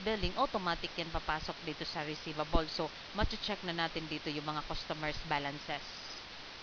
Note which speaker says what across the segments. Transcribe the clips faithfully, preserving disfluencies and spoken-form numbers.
Speaker 1: billing, automatic yan papasok dito sa receivable. So, mache-check na natin dito yung mga customers' balances.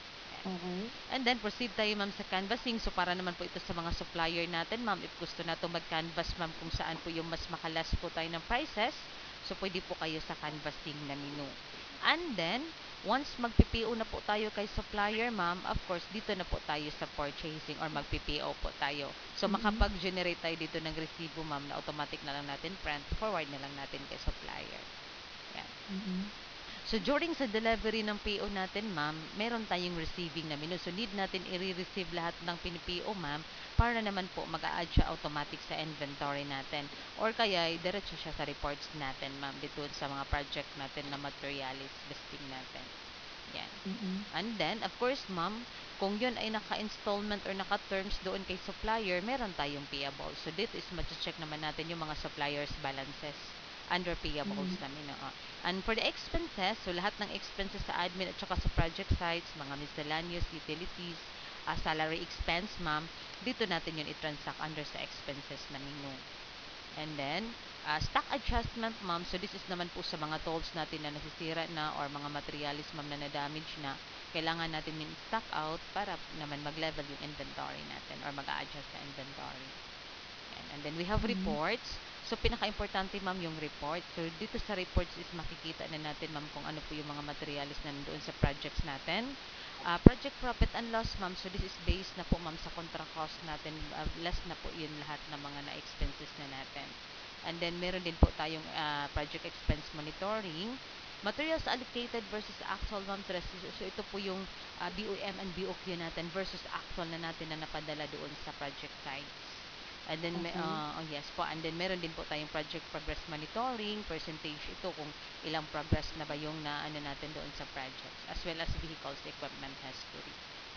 Speaker 2: Okay.
Speaker 1: And then, proceed tayo, ma'am, sa canvassing. So, para naman po ito sa mga supplier natin, ma'am, if gusto na ito mag-canvas, ma'am, kung saan po yung mas makalas po tayo ng prices, so, pwede po kayo sa canvassing na menu. And then, once mag-P P O na po tayo kay supplier, ma'am, of course, dito na po tayo sa purchasing or mag-P P O po tayo. So,
Speaker 2: Mm-mm.
Speaker 1: makapag-generate tayo dito ng resibo, ma'am, na automatic na lang natin print, forward na lang natin kay supplier. Yan.
Speaker 2: Mm-mm.
Speaker 1: So, during sa delivery ng P O natin, ma'am, meron tayong receiving na menu. So, need natin i-receive lahat ng pin-P O, ma'am, para naman po mag-a-add siya automatic sa inventory natin. Or kaya, diretso siya sa reports natin, ma'am, dito sa mga project natin na materialis listing natin. Yan.
Speaker 2: Mm-mm.
Speaker 1: And then, of course, ma'am, kung yun ay naka-installment or naka-terms doon kay supplier, meron tayong payable. So, dito is ma-check naman natin yung mga suppliers balances under payables
Speaker 2: Mm-mm.
Speaker 1: namin. Oo. And for the expenses, so lahat ng expenses sa admin at saka sa project sites, mga miscellaneous utilities, uh, salary expense, ma'am, dito natin yun i-transact under sa expenses na menu. And then, uh, stock adjustment, ma'am. So, this is naman po sa mga tools natin na nasisira na or mga materialis, ma'am, na na-damage na. Kailangan natin min stock out para naman mag-level yung inventory natin or mag-a-adjust sa inventory. Yan. And then, we have
Speaker 2: Mm-mm.
Speaker 1: reports. So, pinaka-importante, ma'am, yung report. So, dito sa reports is makikita na natin, ma'am, kung ano po yung mga materialis na nandoon sa projects natin. Uh, project profit and loss, ma'am. So, this is based na po, ma'am, sa contra cost natin. Uh, less na po yun lahat ng mga na-expenses na natin. And then, meron din po tayong uh, project expense monitoring. Materials allocated versus actual, ma'am. So, ito po yung uh, B O M and B O Q natin versus actual na natin na napadala doon sa project sites. And then,
Speaker 2: Okay.
Speaker 1: uh, oh yes po, and then meron din po tayong project progress monitoring, percentage ito kung ilang progress na ba yung na ano natin doon sa projects, as well as vehicles equipment history.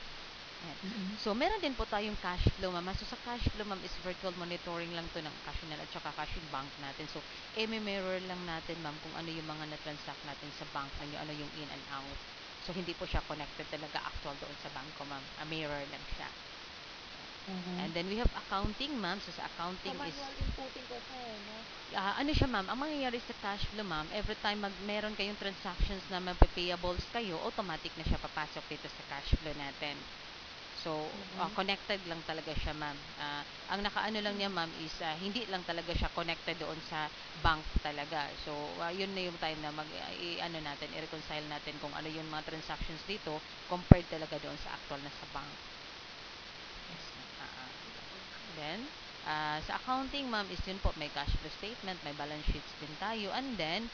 Speaker 1: Yan.
Speaker 2: Mm-mm.
Speaker 1: So, meron din po tayong cash flow, ma'am. So, sa cash flow, ma'am, is virtual monitoring lang to ng cash in at saka cash in bank natin. So, emi-mirror lang natin, ma'am, kung ano yung mga na-transact natin sa bank ninyo, ano yung in and out. So, hindi po siya connected talaga actual doon sa bangko, ma'am. A mirror lang siya.
Speaker 2: Okay.
Speaker 1: And then, we have accounting, ma'am. So, sa accounting
Speaker 2: So,
Speaker 1: is
Speaker 2: manual inputting kasi, no?
Speaker 1: uh, ano siya, ma'am, ang mangyayari sa cash flow, ma'am, every time mag meron kayong transactions na magpe-payables kayo, automatic na siya papasok dito sa cash flow natin. So, uh,
Speaker 2: Okay.
Speaker 1: connected lang talaga siya, ma'am. Uh, ang nakaano lang niya, ma'am, is uh, hindi lang talaga siya connected doon sa bank talaga. So, uh, yun na yung time na mag, uh, i, ano natin, i-reconcile natin kung ano yung mga transactions dito compared talaga doon sa actual na sa bank. Yes, ma'am. Uh, then, uh, sa accounting, ma'am, is yun po, may cash flow statement, may balance sheets din tayo. And then,